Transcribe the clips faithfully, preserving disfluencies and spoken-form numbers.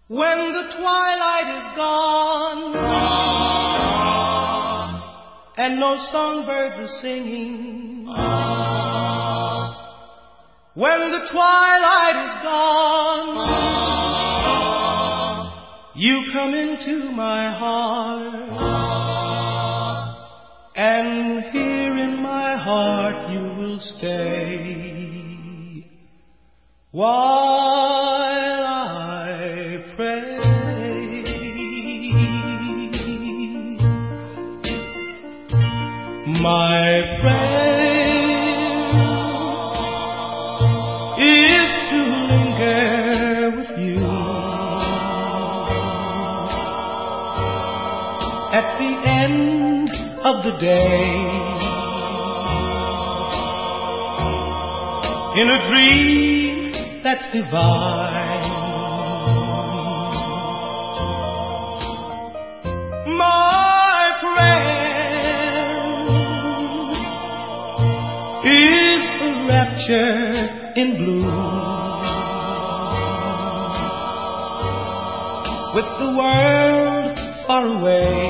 When the twilight is gone ah, and no songbirds are singing, ah, when the twilight is gone, ah, you come into my heart, ah, and here in my heart you will stay while I pray. My prayer is to linger with you at the end of the day, in a dream that's divine. My friend is a rapture in bloom, with the world far away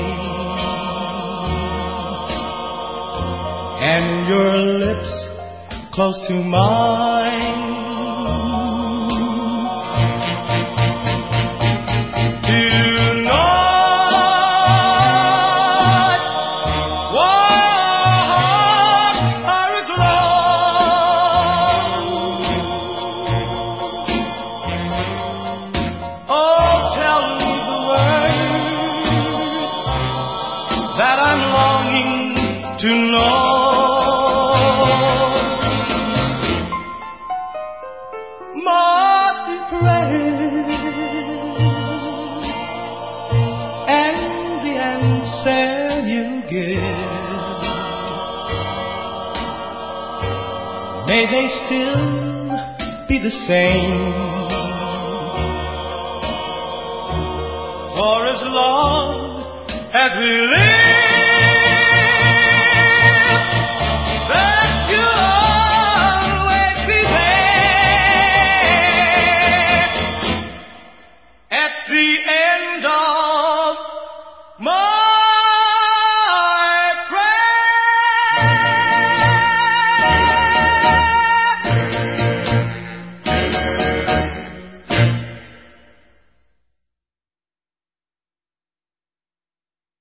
and your lips close to mine. Tonight, what are aglow? Oh, tell me the words that I'm longing to know. My prayer and the answer you give, may they still be the same. For as long as we live,